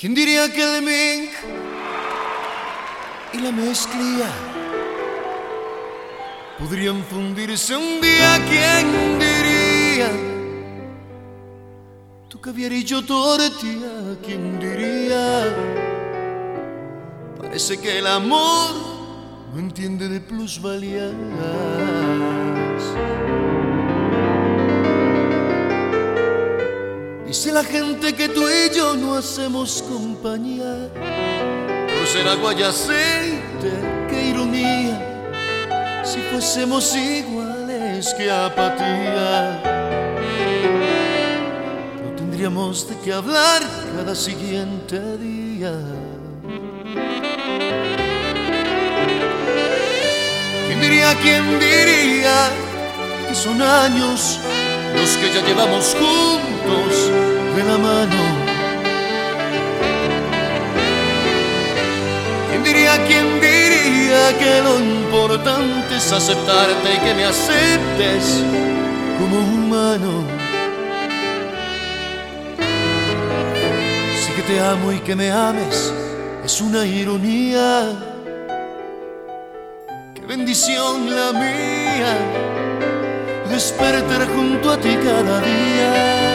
¿Quién diría que el mink y la mezclilla podrían fundirse un día? ¿Quién diría? Tu caviar y yo tortilla, ¿quién diría? Parece que el amor no entiende de plusvalías. Dice la gente que tú y yo no hacemos compañía por ser agua y aceite, qué ironía. Si fuésemos iguales, qué apatía. No tendríamos de qué hablar cada siguiente día. ¿Quién diría que son años los que ya llevamos juntos de la mano? ¿Quién diría que lo importante es aceptarte y que me aceptes como humano? Sí que te amo y que me ames es una ironía. Qué bendición la mía, despertar junto a ti cada día.